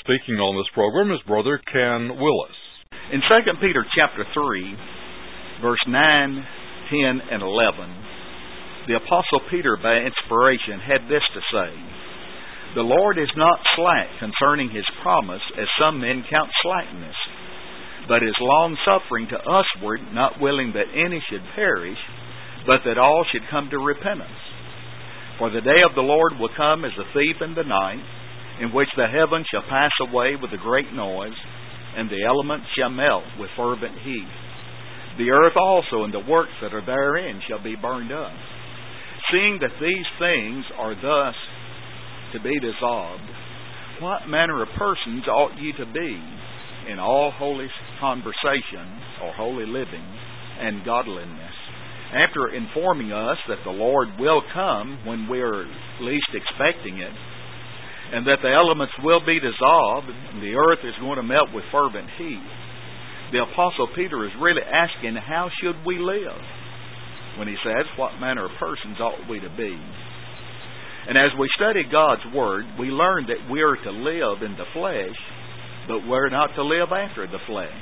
Speaking on this program is Brother Ken Willis. In 2 Peter chapter 3, verse 9, 10, and 11, the Apostle Peter, by inspiration, had this to say: "The Lord is not slack concerning His promise, as some men count slackness, but is long-suffering to usward, not willing that any should perish, but that all should come to repentance. For the day of the Lord will come as a thief in the night, in which the heavens shall pass away with a great noise, and the elements shall melt with fervent heat. The earth also and the works that are therein shall be burned up. Seeing that these things are thus to be dissolved, what manner of persons ought ye to be in all holy conversation, or holy living, and godliness, after informing us that the Lord will come when we are least expecting it, and that the elements will be dissolved, and the earth is going to melt with fervent heat." The Apostle Peter is really asking, how should we live? When he says, what manner of persons ought we to be? And as we study God's Word, we learn that we are to live in the flesh, but we're not to live after the flesh.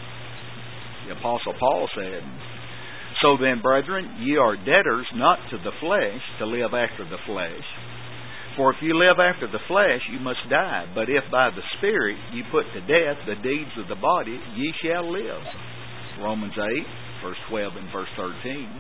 The Apostle Paul said, "So then, brethren, ye are debtors not to the flesh, to live after the flesh. For if you live after the flesh, you must die. But if by the Spirit you put to death the deeds of the body, ye shall live." Romans 8, verse 12 and verse 13.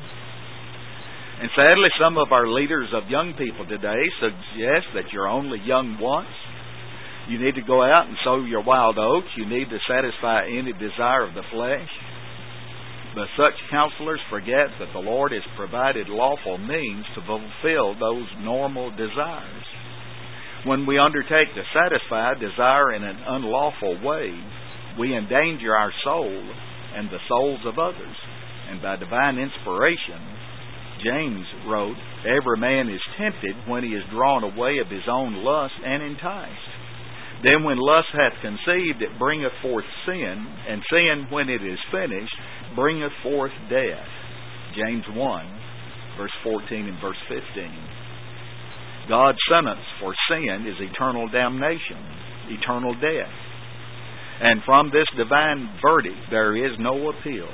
And sadly, some of our leaders of young people today suggest that you're only young once. You need to go out and sow your wild oats. You need to satisfy any desire of the flesh. But such counselors forget that the Lord has provided lawful means to fulfill those normal desires. When we undertake to satisfy desire in an unlawful way, we endanger our soul and the souls of others. And by divine inspiration, James wrote, "Every man is tempted when he is drawn away of his own lust and enticed. Then when lust hath conceived, it bringeth forth sin, and sin, when it is finished, bringeth forth death." James 1, verse 14 and verse 15. God's sentence for sin is eternal damnation, eternal death. And from this divine verdict there is no appeal.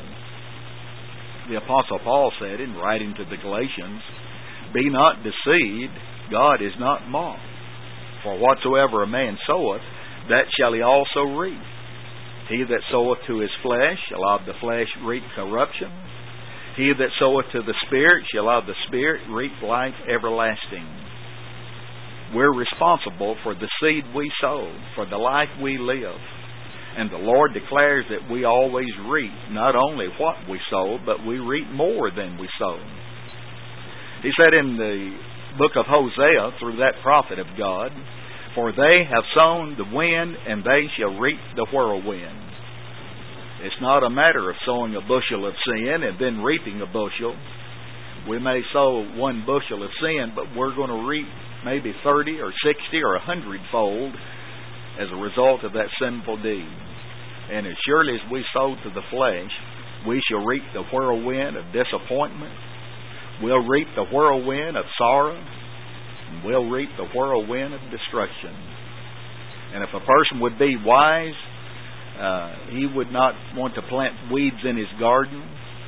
The Apostle Paul said in writing to the Galatians, "Be not deceived, God is not mocked. For whatsoever a man soweth, that shall he also reap. He that soweth to his flesh shall of the flesh reap corruption. He that soweth to the Spirit shall of the Spirit reap life everlasting." We're responsible for the seed we sow, for the life we live. And the Lord declares that we always reap not only what we sow, but we reap more than we sow. He said in the book of Hosea, through that prophet of God, "For they have sown the wind, and they shall reap the whirlwind." It's not a matter of sowing a bushel of sin and then reaping a bushel. We may sow one bushel of sin, but we're going to reap maybe 30 or 60 or 100-fold as a result of that sinful deed. And as surely as we sow to the flesh, we shall reap the whirlwind of disappointment. We'll reap the whirlwind of sorrow, and we'll reap the whirlwind of destruction. And if a person would be wise, he would not want to plant weeds in his garden.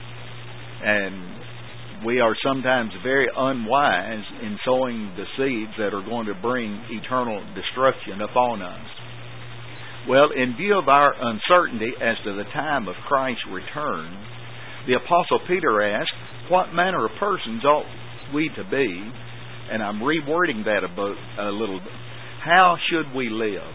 And we are sometimes very unwise in sowing the seeds that are going to bring eternal destruction upon us. Well, in view of our uncertainty as to the time of Christ's return, the Apostle Peter asked, what manner of persons ought we to be? And I'm rewording that a little bit. How should we live?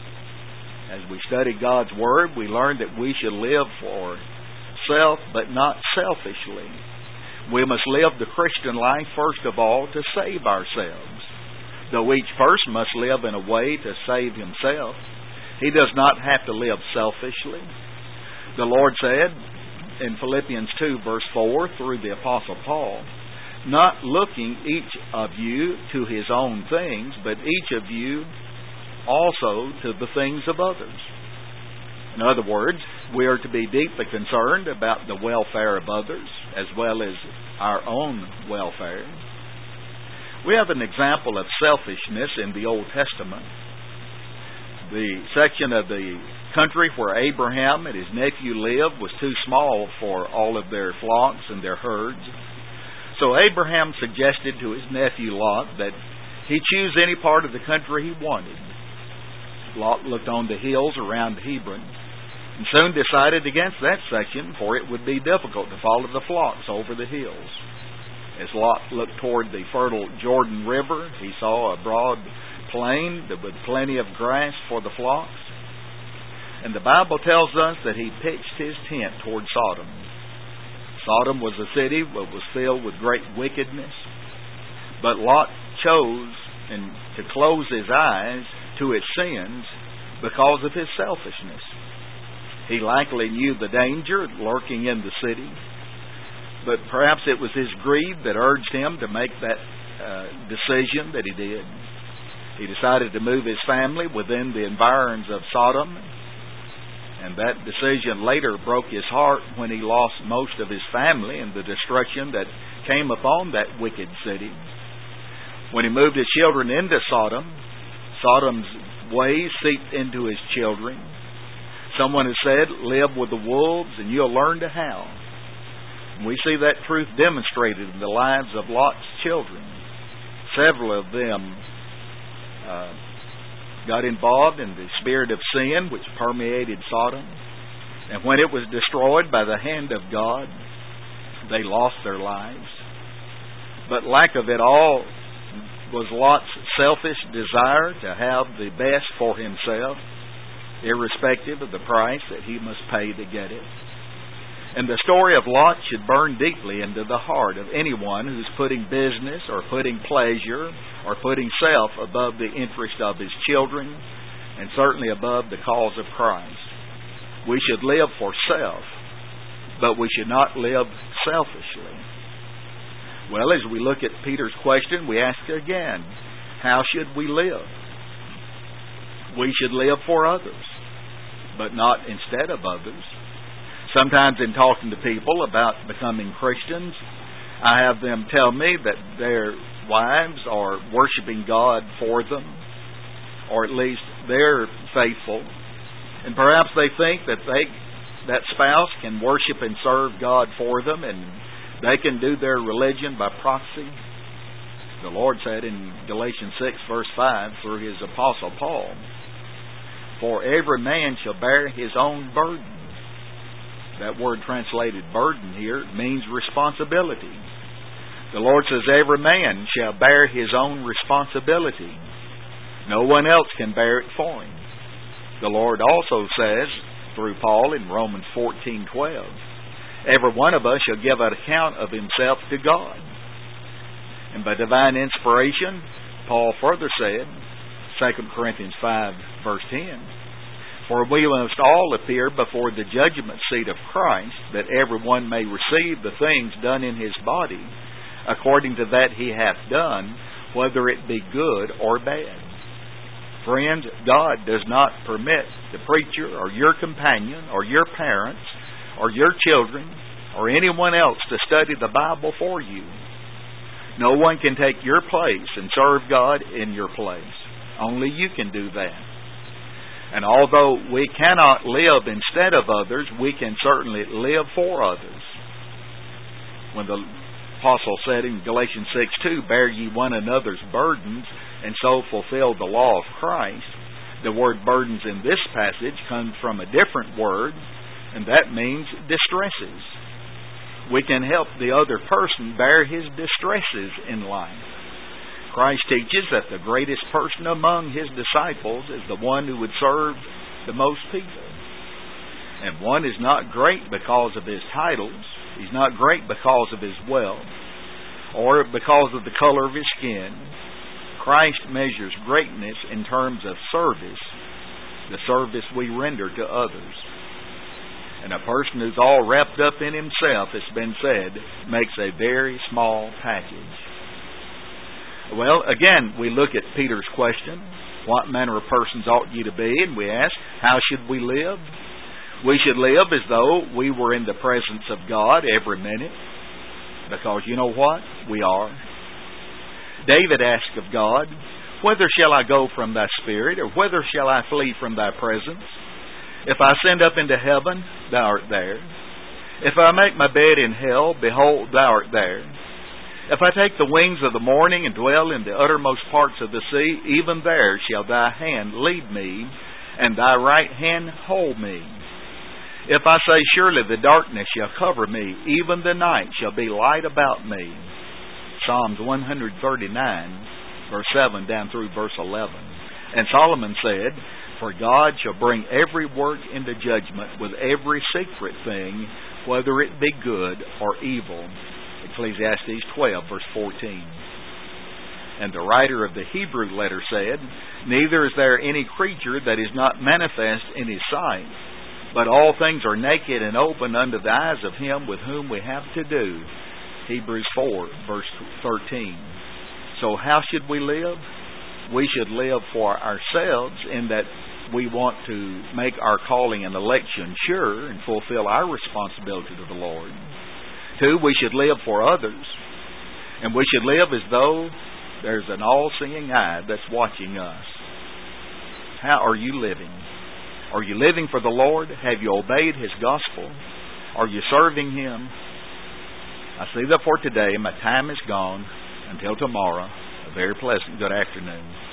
As we study God's Word, we learn that we should live for self, but not selfishly. We must live the Christian life, first of all, to save ourselves. Though each person must live in a way to save himself, he does not have to live selfishly. The Lord said in Philippians 2, verse 4, through the Apostle Paul, "Not looking each of you to his own things, but each of you also to the things of others." In other words, we are to be deeply concerned about the welfare of others as well as our own welfare. We have an example of selfishness in the Old Testament. The section of the country where Abraham and his nephew lived was too small for all of their flocks and their herds. So Abraham suggested to his nephew Lot that he choose any part of the country he wanted. Lot looked on the hills around Hebron and soon decided against that section, for it would be difficult to follow the flocks over the hills. As Lot looked toward the fertile Jordan River, he saw a broad plain with plenty of grass for the flocks. And the Bible tells us that he pitched his tent toward Sodom. Sodom was a city that was filled with great wickedness, but Lot chose to close his eyes to its sins because of his selfishness. He likely knew the danger lurking in the city, but perhaps it was his greed that urged him to make that decision that he did. He decided to move his family within the environs of Sodom, and that decision later broke his heart when he lost most of his family in the destruction that came upon that wicked city. When he moved his children into Sodom, Sodom's ways seeped into his children. Someone has said, live with the wolves and you'll learn to howl. And we see that truth demonstrated in the lives of Lot's children. Several of them got involved in the spirit of sin which permeated Sodom. And when it was destroyed by the hand of God, they lost their lives. But lack of it all was Lot's selfish desire to have the best for himself, irrespective of the price that he must pay to get it. And the story of Lot should burn deeply into the heart of anyone who's putting business or putting pleasure or putting self above the interest of his children and certainly above the cause of Christ. We should live for self, but we should not live selfishly. Well, as we look at Peter's question, we ask again, how should we live? We should live for others, but not instead of others. Sometimes in talking to people about becoming Christians, I have them tell me that their wives are worshiping God for them, or at least they're faithful. And perhaps they think that that spouse can worship and serve God for them, and they can do their religion by proxy. The Lord said in Galatians 6 verse 5 through His Apostle Paul, for every man shall bear his own burden. That word translated burden here means responsibility. The Lord says every man shall bear his own responsibility. No one else can bear it for him. The Lord also says through Paul in Romans 14:12, every one of us shall give an account of himself to God. And by divine inspiration, Paul further said, 2 Corinthians 5 verse 10, for we must all appear before the judgment seat of Christ, that everyone may receive the things done in his body, according to that he hath done, whether it be good or bad. Friends, God does not permit the preacher or your companion or your parents or your children or anyone else to study the Bible for you. No one can take your place and serve God in your place. Only you can do that. And although we cannot live instead of others, we can certainly live for others. When the Apostle said in Galatians 6:2, bear ye one another's burdens, and so fulfill the law of Christ, the word burdens in this passage comes from a different word, and that means distresses. We can help the other person bear his distresses in life. Christ teaches that the greatest person among His disciples is the one who would serve the most people. And one is not great because of his titles. He's not great because of his wealth or because of the color of his skin. Christ measures greatness in terms of service, the service we render to others. And a person who's all wrapped up in himself, it's been said, makes a very small package. Well, again, we look at Peter's question, what manner of persons ought ye to be? And we ask, how should we live? We should live as though we were in the presence of God every minute, because you know what? We are. David asked of God, Whither shall I go from thy spirit, or whither shall I flee from thy presence? If I ascend up into heaven, thou art there. If I make my bed in hell, behold, thou art there. If I take the wings of the morning and dwell in the uttermost parts of the sea, even there shall thy hand lead me, and thy right hand hold me. If I say, surely the darkness shall cover me, even the night shall be light about me. Psalms 139, verse 7 down through verse 11. And Solomon said, for God shall bring every work into judgment with every secret thing, whether it be good or evil. Ecclesiastes 12, verse 14. And the writer of the Hebrew letter said, neither is there any creature that is not manifest in his sight, but all things are naked and open unto the eyes of him with whom we have to do. Hebrews 4, verse 13. So how should we live? We should live for ourselves in that we want to make our calling and election sure and fulfill our responsibility to the Lord. 2, we should live for others. And we should live as though there's an all-seeing eye that's watching us. How are you living? Are you living for the Lord? Have you obeyed His gospel? Are you serving Him? I see that for today. My time is gone. Until tomorrow, a very pleasant good afternoon.